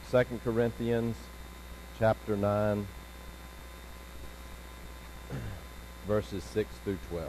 2 Corinthians chapter 9, verses 6 through 12.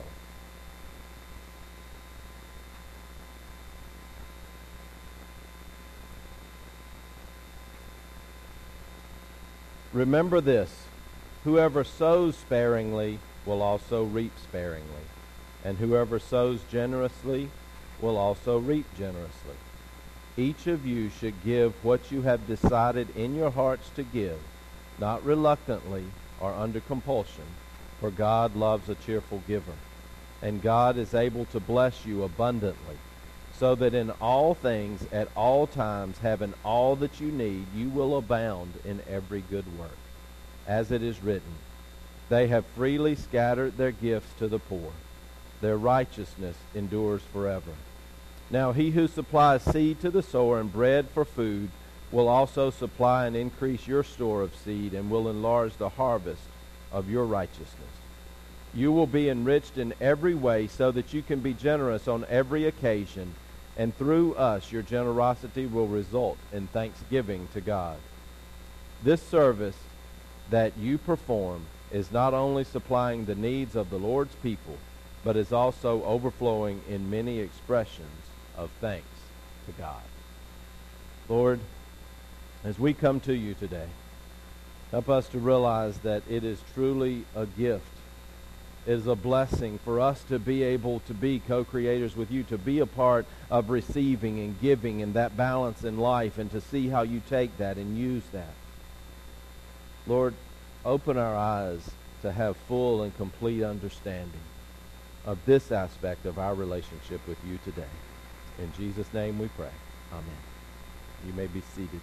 Remember this, whoever sows sparingly will also reap sparingly, and whoever sows generously will also reap generously. Each of you should give what you have decided in your hearts to give, not reluctantly or under compulsion, for God loves a cheerful giver. And God is able to bless you abundantly, so that in all things, at all times, having all that you need, you will abound in every good work. As it is written, they have freely scattered their gifts to the poor. Their righteousness endures forever. Now he who supplies seed to the sower and bread for food will also supply and increase your store of seed and will enlarge the harvest of your righteousness. You will be enriched in every way so that you can be generous on every occasion, and through us your generosity will result in thanksgiving to God. This service that you perform is not only supplying the needs of the Lord's people, but is also overflowing in many expressions of thanks to God. Lord, as we come to you today, help us to realize that it is truly a gift. It is a blessing for us to be able to be co-creators with you, to be a part of receiving and giving and that balance in life, and to see how you take that and use that. Lord, open our eyes to have full and complete understanding of this aspect of our relationship with you today. In Jesus' name we pray. Amen. You may be seated.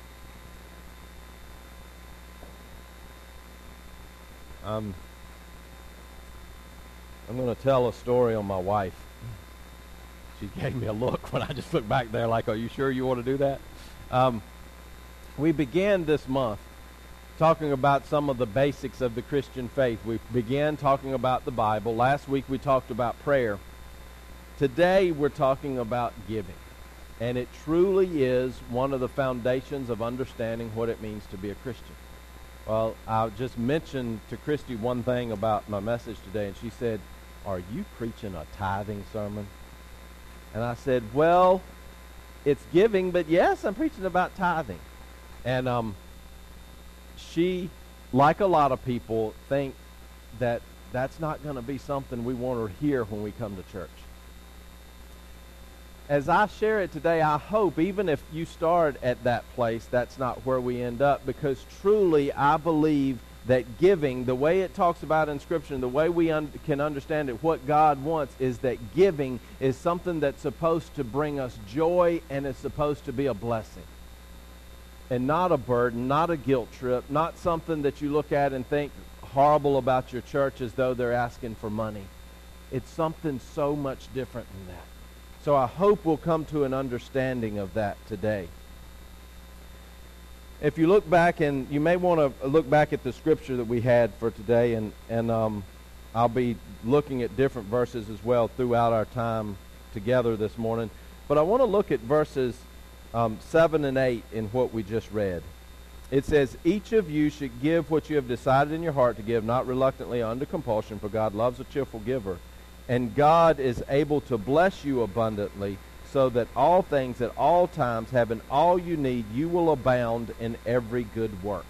I'm going to tell a story on my wife. She gave me a look when I just looked back there like, are you sure you want to do that? We began this month talking about some of the basics of the Christian faith. We began talking about the Bible. Last week we talked about prayer. Today we're talking about giving. And it truly is one of the foundations of understanding what it means to be a Christian. Well, I just mentioned to Christy one thing about my message today, and she said, "Are you preaching a tithing sermon?" And I said, well, it's giving, but yes, I'm preaching about tithing. And she, like a lot of people, think that that's not going to be something we want to hear when we come to church. As I share it today, I hope, even if you start at that place, that's not where we end up, because truly I believe that giving, the way it talks about in Scripture, and the way we can understand it, what God wants is that giving is something that's supposed to bring us joy and is supposed to be a blessing. And not a burden, not a guilt trip, not something that you look at and think horrible about your church as though they're asking for money. It's something so much different than that. So I hope we'll come to an understanding of that today. If you look back, and you may want to look back at the scripture that we had for today, and I'll be looking at different verses as well throughout our time together this morning. But I want to look at verses 7 and 8 in what we just read. It says, each of you should give what you have decided in your heart to give, not reluctantly or under compulsion, for God loves a cheerful giver. And God is able to bless you abundantly, so that all things at all times, having all you need, you will abound in every good work.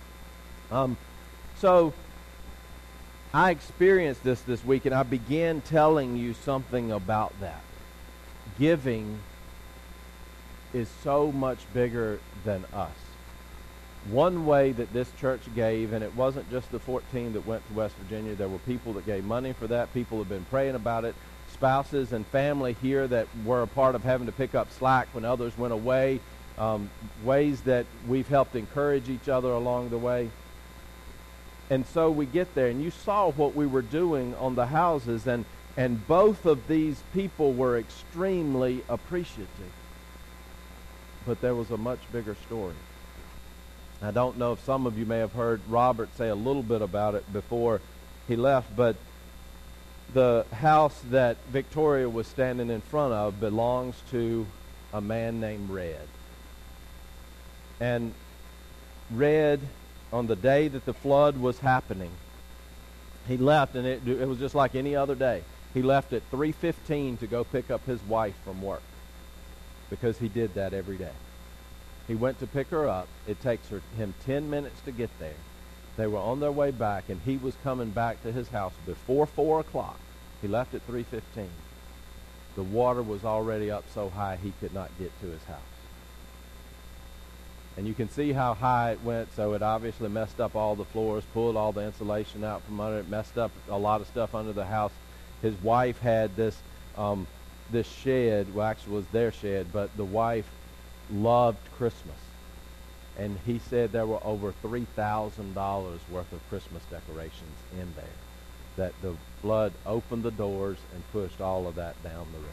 So I experienced this week, and I began telling you something about that. Giving is so much bigger than us. One way that this church gave, and it wasn't just the 14 that went to West Virginia, there were people that gave money for that. People have been praying about it. Spouses and family here that were a part of having to pick up slack when others went away. Ways that we've helped encourage each other along the way. And so we get there, and you saw what we were doing on the houses, and both of these people were extremely appreciative. But there was a much bigger story. I don't know if some of you may have heard Robert say a little bit about it before he left, but the house that Victoria was standing in front of belongs to a man named Red. and read on the day that the flood was happening. He left, and it was just like any other day. He left at 3:15 to go pick up his wife from work, because he did that every day. He went to pick her up. It takes him 10 minutes to get there. They were on their way back, and he was coming back to his house before 4 o'clock. He left at 3:15. The water was already up so high he could not get to his house. And you can see how high it went, so it obviously messed up all the floors, pulled all the insulation out from under it, messed up a lot of stuff under the house. His wife had this shed, well, actually it was their shed, but the wife loved Christmas. And he said there were over $3,000 worth of Christmas decorations in there, that the flood opened the doors and pushed all of that down the river.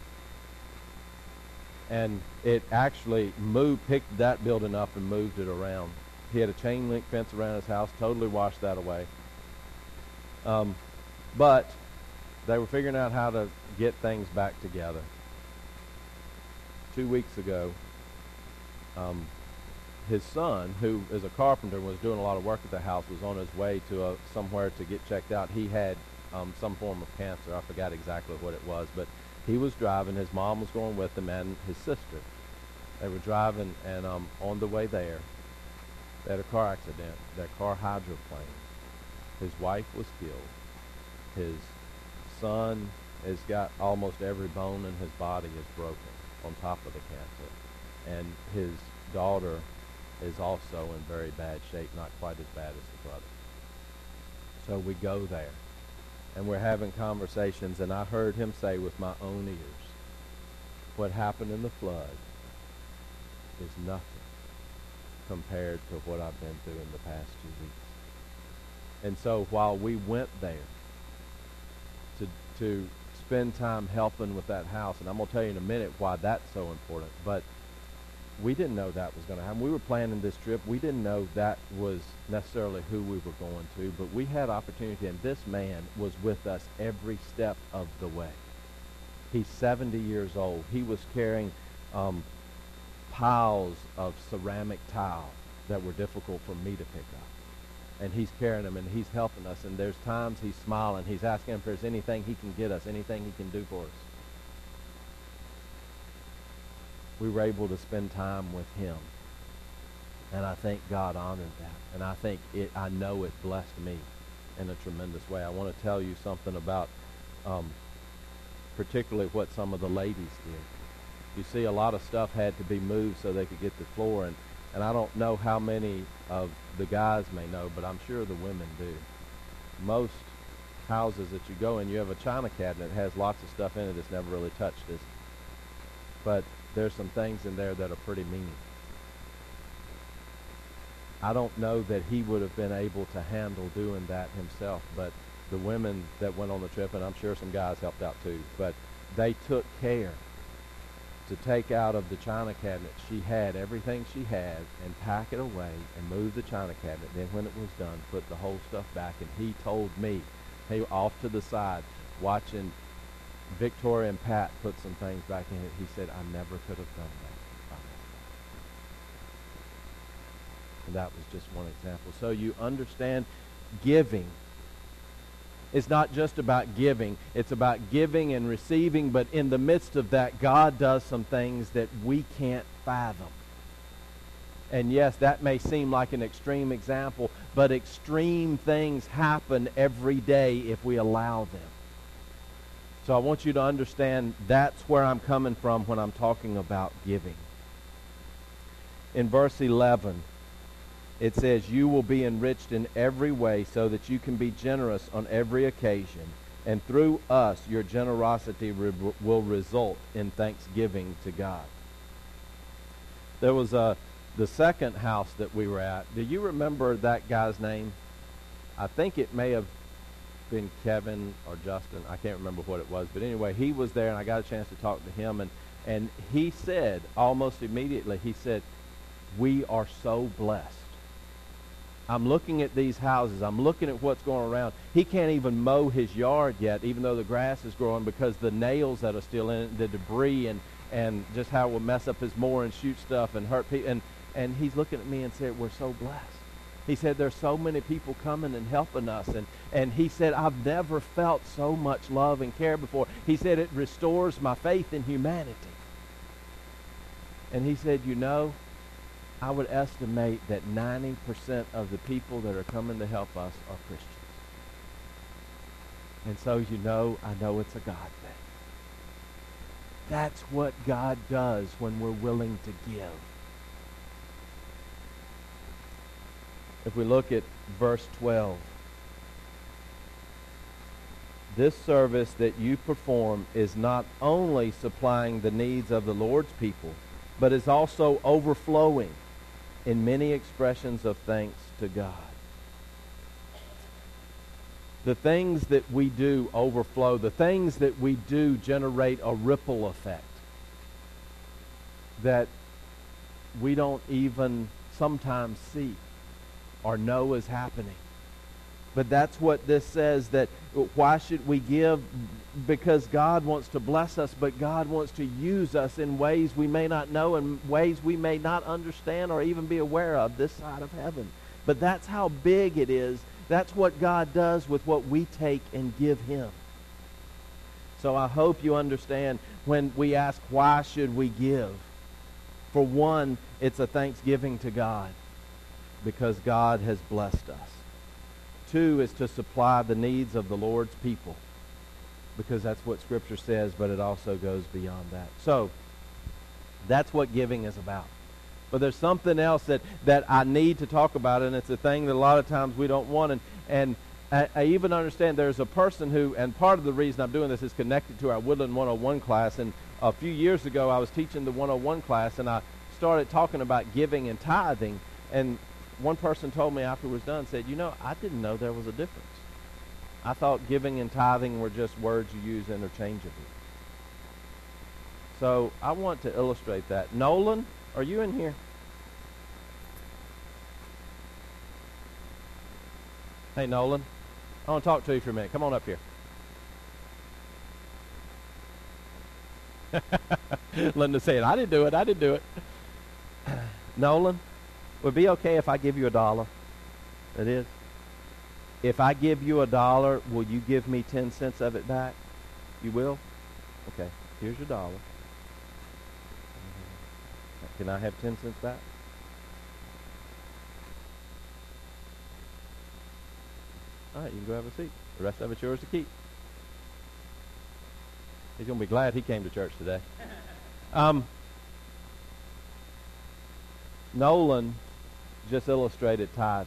And it actually picked that building up and moved it around. He had a chain link fence around his house, totally washed that away. But they were figuring out how to get things back together. 2 weeks ago, his son, who is a carpenter and was doing a lot of work at the house, was on his way to somewhere to get checked out. He had some form of cancer. I forgot exactly what it was, but he was driving. His mom was going with him and his sister. They were driving, and on the way there, they had a car accident. Their car hydroplaned. His wife was killed. His son has got almost every bone in his body is broken on top of the cancer. And his daughter is also in very bad shape, not quite as bad as the brother. So we go there, and we're having conversations, and I heard him say with my own ears, what happened in the flood is nothing compared to what I've been through in the past 2 weeks. And so while we went there to spend time helping with that house, and I'm going to tell you in a minute why that's so important, but we didn't know that was going to happen. We were planning this trip. We didn't know that was necessarily who we were going to, but we had opportunity, and this man was with us every step of the way. He's 70 years old. He was carrying piles of ceramic tile that were difficult for me to pick up. And he's carrying them, and he's helping us, and there's times he's smiling. He's asking if there's anything he can get us, anything he can do for us. We were able to spend time with him, and I think God honored that, and I know it blessed me in a tremendous way. I want to tell you something about particularly what some of the ladies did. You see, a lot of stuff had to be moved so they could get the floor, and I don't know how many of the guys may know, but I'm sure the women do. Most houses that you go in, you have a china cabinet that has lots of stuff in it that's never really touched this. But there's some things in there that are pretty mean. I don't know that he would have been able to handle doing that himself, but the women that went on the trip, and I'm sure some guys helped out too, but they took care to take out of the china cabinet she had everything she had and pack it away and move the china cabinet. Then when it was done, put the whole stuff back. And he told me, hey, off to the side, watching Victoria and Pat put some things back in it, he said, I never could have done that by myself. And that was just one example. So you understand, giving. It's not just about giving. It's about giving and receiving, but in the midst of that, God does some things that we can't fathom. And yes, that may seem like an extreme example, but extreme things happen every day if we allow them. So I want you to understand that's where I'm coming from when I'm talking about giving. In verse 11, it says, you will be enriched in every way so that you can be generous on every occasion. And through us, your generosity will result in thanksgiving to God. There was the second house that we were at. Do you remember that guy's name? I think it may have been Kevin or Justin. I can't remember what it was. But anyway, he was there, and I got a chance to talk to him. And he said, almost immediately, he said, we are so blessed. I'm looking at these houses. I'm looking at what's going around. He can't even mow his yard yet, even though the grass is growing, because the nails that are still in it, the debris, and just how it will mess up his mower and shoot stuff and hurt people. And And he's looking at me and said, we're so blessed. He said, there's so many people coming and helping us. And he said, I've never felt so much love and care before. He said, it restores my faith in humanity. And he said, you know, I would estimate that 90% of the people that are coming to help us are Christians. And so, you know, I know it's a God thing. That's what God does when we're willing to give. If we look at verse 12, this service that you perform is not only supplying the needs of the Lord's people, but is also overflowing in many expressions of thanks to God. The things that we do overflow. The things that we do generate a ripple effect that we don't even sometimes see or know is happening. But that's what this says, that why should we give? Because God wants to bless us, but God wants to use us in ways we may not know and ways we may not understand or even be aware of this side of heaven. But that's how big it is. That's what God does with what we take and give him. So I hope you understand when we ask, why should we give? For one, it's a thanksgiving to God because God has blessed us. Two is to supply the needs of the Lord's people because that's what Scripture says, but it also goes beyond that. So that's what giving is about. But there's something else that I need to talk about, and it's a thing that a lot of times we don't want. And I even understand there's a person who, and part of the reason I'm doing this is connected to our Woodland 101 class. And a few years ago, I was teaching the 101 class, and I started talking about giving and tithing. And one person told me after it was done, said, you know, I didn't know there was a difference. I thought giving and tithing were just words you use interchangeably. So I want to illustrate that. Nolan, are you in here? Hey, Nolan. I want to talk to you for a minute. Come on up here. Linda said, I didn't do it. I didn't do it. Nolan, would it be okay if I give you $1? It is. If I give you $1, will you give me 10 cents of it back? You will? Okay. Here's your $1. Can I have 10 cents back? All right, you can go have a seat. The rest of it's yours to keep. He's going to be glad he came to church today. Nolan just illustrated tithing.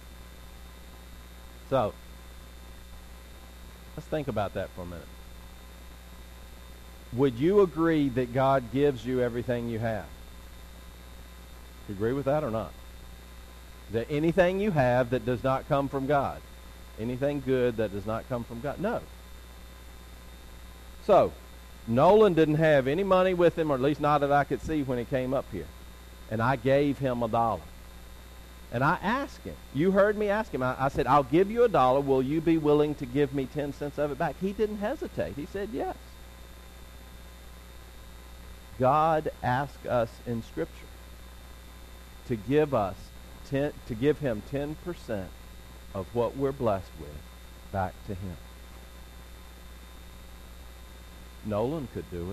So, let's think about that for a minute. Would you agree that God gives you everything you have? Do you agree with that or not? Is there anything you have that does not come from God? Anything good that does not come from God? No. So, Nolan didn't have any money with him, or at least not that I could see when he came up here. And I gave him $1. And I asked him. You heard me ask him. I said, I'll give you $1. Will you be willing to give me 10 cents of it back? He didn't hesitate. He said yes. God asked us in Scripture to give him 10% of what we're blessed with back to him. Nolan could do it.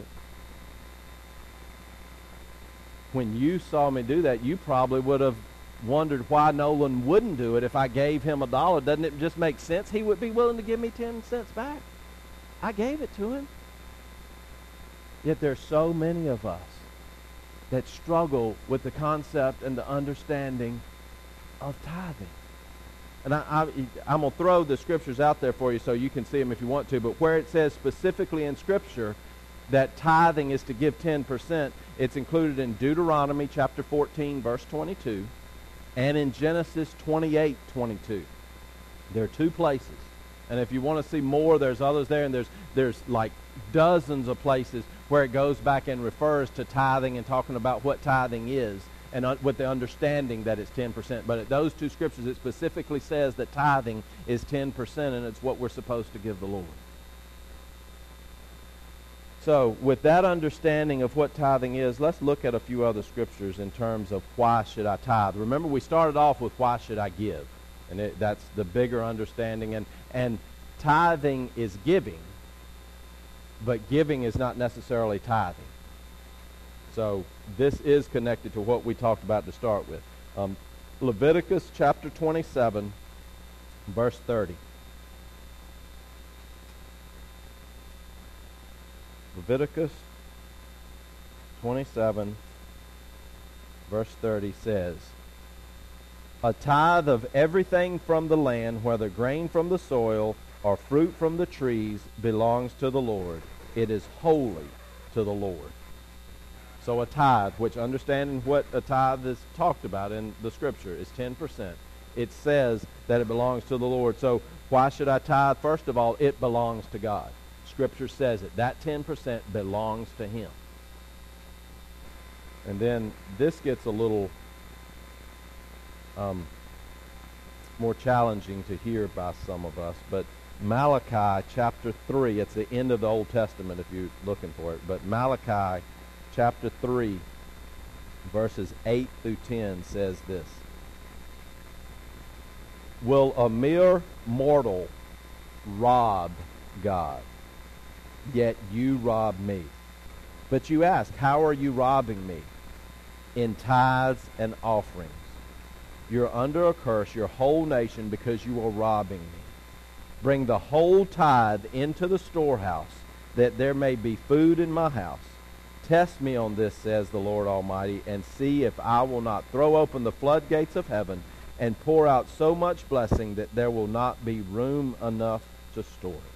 When you saw me do that, you probably would have wondered why Nolan wouldn't do it if I gave him $1. Doesn't it just make sense? He would be willing to give me 10 cents back. I gave it to him. Yet there's so many of us that struggle with the concept and the understanding of tithing. And I'm going to throw the scriptures out there for you so you can see them if you want to. But where it says specifically in Scripture that tithing is to give 10%, it's included in Deuteronomy chapter 14, verse 22, and in Genesis 28:22. There are two places. And if you want to see more, there's others there, and there's like dozens of places where it goes back and refers to tithing and talking about what tithing is, and with the understanding that it's 10%. But at those two scriptures, it specifically says that tithing is 10%, and it's what we're supposed to give the Lord. So with that understanding of what tithing is, let's look at a few other scriptures in terms of why should I tithe. Remember, we started off with why should I give? And that's the bigger understanding. And tithing is giving, but giving is not necessarily tithing. So this is connected to what we talked about to start with. Leviticus chapter 27, verse 30. Leviticus 27, verse 30 says, "A tithe of everything from the land, whether grain from the soil or fruit from the trees, belongs to the Lord. It is holy to the Lord." So a tithe, which understanding what a tithe is talked about in the Scripture, is 10%. It says that it belongs to the Lord. So why should I tithe? First of all, it belongs to God. Scripture says it. That 10% belongs to Him. And then this gets a little more challenging to hear by some of us. But Malachi chapter 3, it's the end of the Old Testament if you're looking for it. But Malachi chapter 3, verses 8 through 10 says this. "Will a mere mortal rob God? Yet you rob me. But you ask, how are you robbing me? In tithes and offerings. You're under a curse, your whole nation, because you are robbing me. Bring the whole tithe into the storehouse, that there may be food in my house. Test me on this, says the Lord Almighty, and see if I will not throw open the floodgates of heaven and pour out so much blessing that there will not be room enough to store it."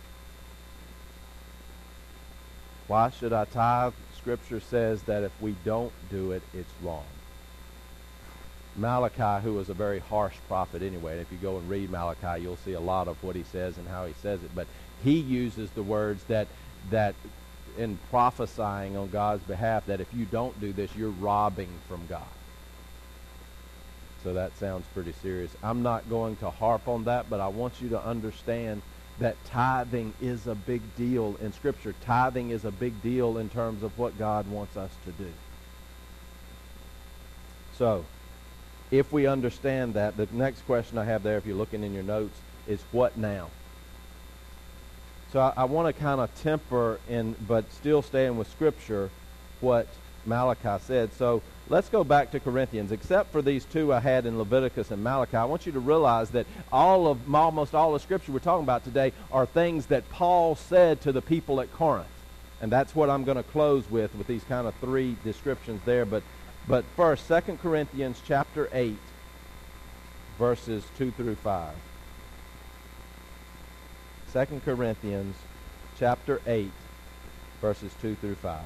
Why should I tithe? Scripture says that if we don't do it, it's wrong. Malachi, who was a very harsh prophet anyway, and if you go and read Malachi, you'll see a lot of what he says and how he says it. But he uses the words that in prophesying on God's behalf, that if you don't do this, you're robbing from God. So that sounds pretty serious. I'm not going to harp on that, but I want you to understand that tithing is a big deal in Scripture. Tithing is a big deal in terms of what God wants us to do. So, if we understand that, the next question I have there, if you're looking in your notes, is what now? So I want to kind of temper, but still staying with Scripture, what Malachi said. So let's go back to Corinthians. Except for these two I had in Leviticus and Malachi, I want you to realize that almost all the Scripture we're talking about today are things that Paul said to the people at Corinth. And that's what I'm going to close with these kind of three descriptions there. But first, 2 Corinthians chapter 8, verses 2 through 5. 2 Corinthians chapter 8, verses 2 through 5.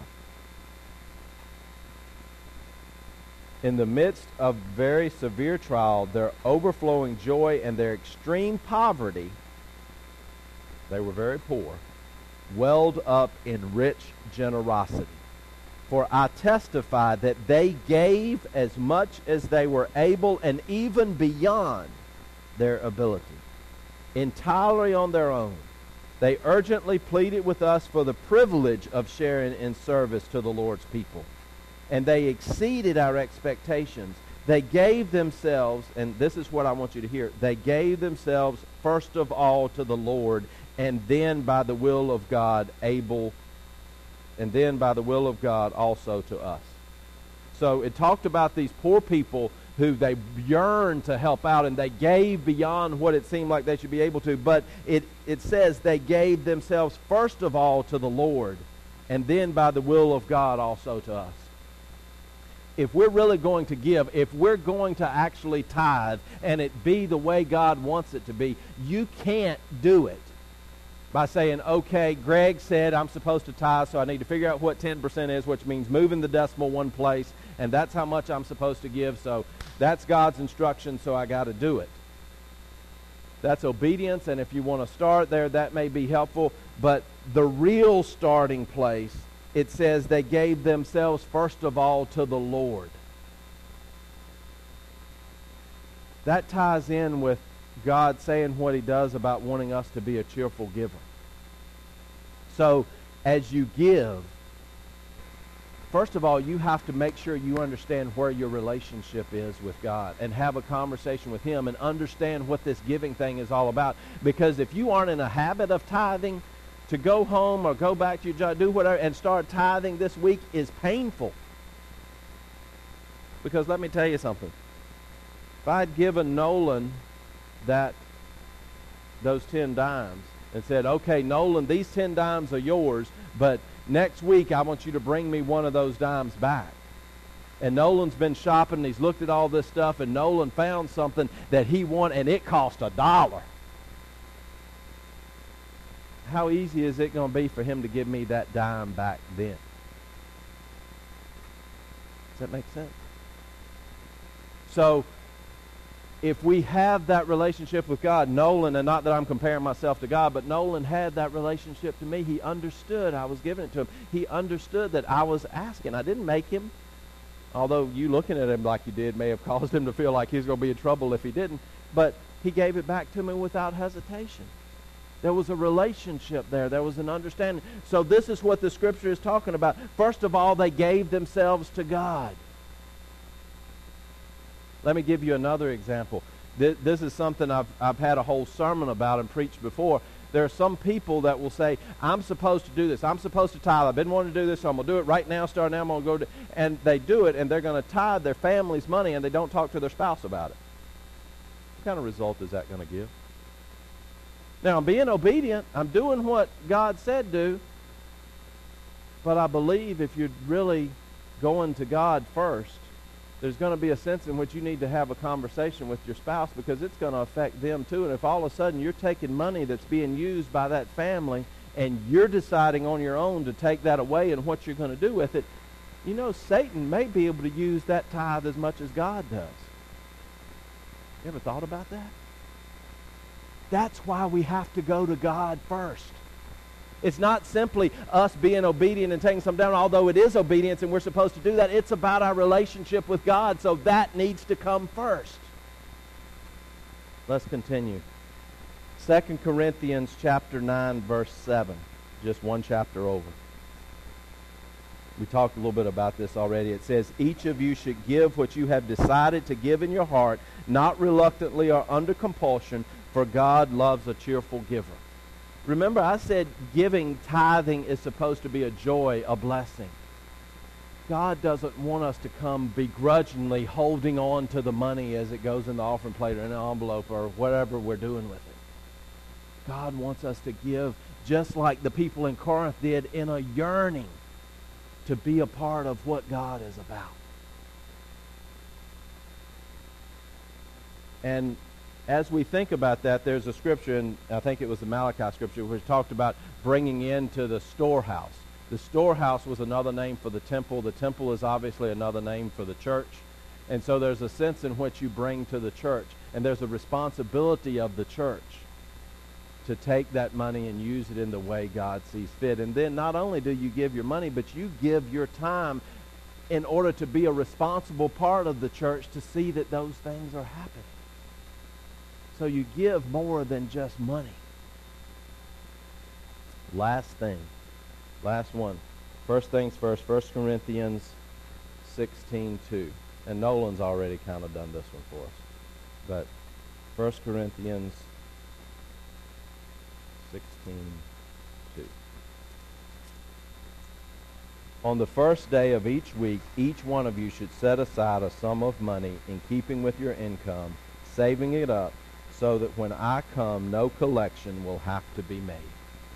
"In the midst of very severe trial, their overflowing joy and their extreme poverty," they were very poor, "welled up in rich generosity. For I testify that they gave as much as they were able, and even beyond their ability, entirely on their own. They urgently pleaded with us for the privilege of sharing in service to the Lord's people. And they exceeded our expectations. They gave themselves," and this is what I want you to hear, "they gave themselves first of all to the Lord, and then by the will of God also to us." So it talked about these poor people who they yearned to help out, and they gave beyond what it seemed like they should be able to. But it says they gave themselves first of all to the Lord, and then by the will of God also to us. If we're really going to give, if we're going to actually tithe, and it be the way God wants it to be, you can't do it by saying, okay, Greg said I'm supposed to tithe, so I need to figure out what 10% is, which means moving the decimal one place, and that's how much I'm supposed to give, so that's God's instruction, so I got to do it. That's obedience, and if you want to start there, that may be helpful, but the real starting place, it says they gave themselves first of all to the Lord. That ties in with God saying what He does about wanting us to be a cheerful giver. So as you give, first of all, you have to make sure you understand where your relationship is with God and have a conversation with Him and understand what this giving thing is all about. Because if you aren't in a habit of tithing, to go home or go back to your job, do whatever, and start tithing this week is painful. Because let me tell you something. If I'd given Nolan those 10 dimes and said, okay, Nolan, these 10 dimes are yours, but next week I want you to bring me one of those dimes back. And Nolan's been shopping, and he's looked at all this stuff, and Nolan found something that he wanted, and it cost $1. How easy is it going to be for him to give me that dime back then? Does that make sense? So, if we have that relationship with God, Nolan, and not that I'm comparing myself to God, but Nolan had that relationship to me. He understood I was giving it to him. He understood that I was asking. I didn't make him. Although you looking at him like you did may have caused him to feel like he's going to be in trouble if he didn't. But he gave it back to me without hesitation. There was a relationship there. There was an understanding. So this is what the Scripture is talking about. First of all, they gave themselves to God. Let me give you another example. This is something I've had a whole sermon about and preached before. There are some people that will say, I'm supposed to do this. I'm supposed to tithe. I've been wanting to do this, so I'm going to do it right now. Start now. I'm going to go do it. And they do it, and they're going to tithe their family's money, and they don't talk to their spouse about it. What kind of result is that going to give? Now, I'm being obedient. I'm doing what God said do. But I believe if you're really going to God first, there's going to be a sense in which you need to have a conversation with your spouse, because it's going to affect them too. And if all of a sudden you're taking money that's being used by that family and you're deciding on your own to take that away and what you're going to do with it, you know, Satan may be able to use that tithe as much as God does. You ever thought about that? That's why we have to go to God first. It's not simply us being obedient and taking some down, although it is obedience and we're supposed to do that. It's about our relationship with God, so that needs to come first. Let's continue. 2 Corinthians chapter 9, verse 7. Just one chapter over. We talked a little bit about this already. It says, each of you should give what you have decided to give in your heart, not reluctantly or under compulsion, for God loves a cheerful giver. Remember, I said giving, tithing is supposed to be a joy, a blessing. God doesn't want us to come begrudgingly holding on to the money as it goes in the offering plate or in an envelope or whatever we're doing with it. God wants us to give just like the people in Corinth did, in a yearning to be a part of what God is about. And as we think about that, there's a scripture, and I think it was the Malachi scripture, which talked about bringing into the storehouse. The storehouse was another name for the temple. The temple is obviously another name for the church. And so there's a sense in which you bring to the church. And there's a responsibility of the church to take that money and use it in the way God sees fit. And then not only do you give your money, but you give your time in order to be a responsible part of the church to see that those things are happening. So you give more than just money. Last thing. Last one. First things first. 1 Corinthians 16:2. And Nolan's already kind of done this one for us. But 1 Corinthians 16:2. On the first day of each week, each one of you should set aside a sum of money in keeping with your income, saving it up, so that when I come, no collection will have to be made.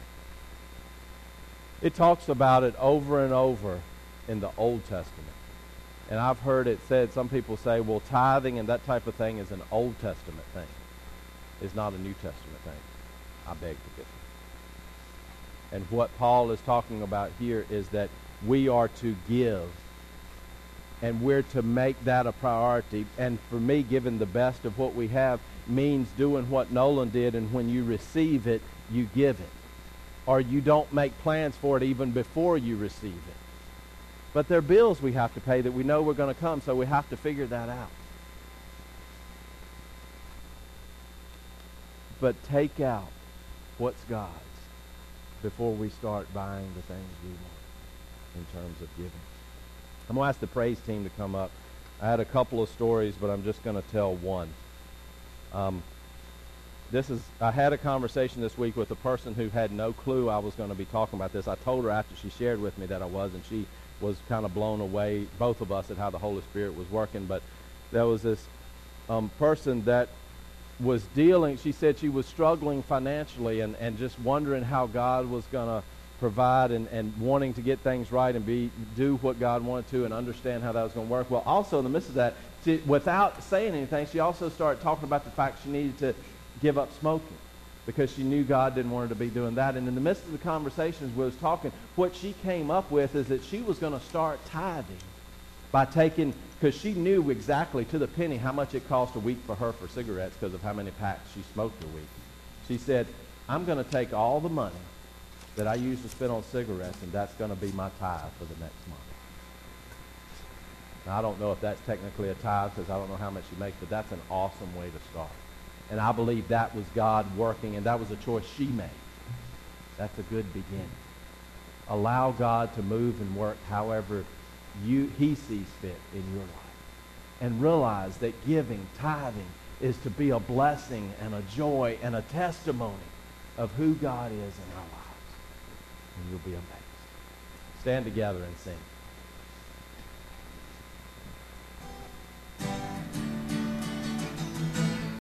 It talks about it over and over in the Old Testament. And I've heard it said, some people say, well, tithing and that type of thing is an Old Testament thing. It's not a New Testament thing. I beg to differ. And what Paul is talking about here is that we are to give, and we're to make that a priority. And for me, giving the best of what we have means doing what Nolan did, and when you receive it, you give it. Or you don't make plans for it even before you receive it. But there are bills we have to pay that we know we're going to come, so we have to figure that out. But take out what's God's before we start buying the things we want in terms of giving. I'm going to ask the praise team to come up. I had a couple of stories, but I'm just going to tell one. I had a conversation this week with a person who had no clue I was going to be talking about this. I told her after she shared with me that I was, and she was kind of blown away, both of us, at how the Holy Spirit was working. But there was this person that was dealing, she said she was struggling financially and just wondering how God was going to provide and wanting to get things right and do what God wanted to and understand how that was going to work. Well, also in the midst of that, without saying anything, she also started talking about the fact she needed to give up smoking because she knew God didn't want her to be doing that. And in the midst of the conversations we was talking, what she came up with is that she was going to start tithing by taking, because she knew exactly to the penny how much it cost a week for her for cigarettes because of how many packs she smoked a week. She said, I'm going to take all the money that I used to spend on cigarettes, and that's going to be my tithe for the next month. Now, I don't know if that's technically a tithe because I don't know how much she makes, but that's an awesome way to start. And I believe that was God working, and that was a choice she made. That's a good beginning. Allow God to move and work however he sees fit in your life. And realize that giving, tithing, is to be a blessing and a joy and a testimony of who God is in our lives. And you'll be amazed. Stand together and sing.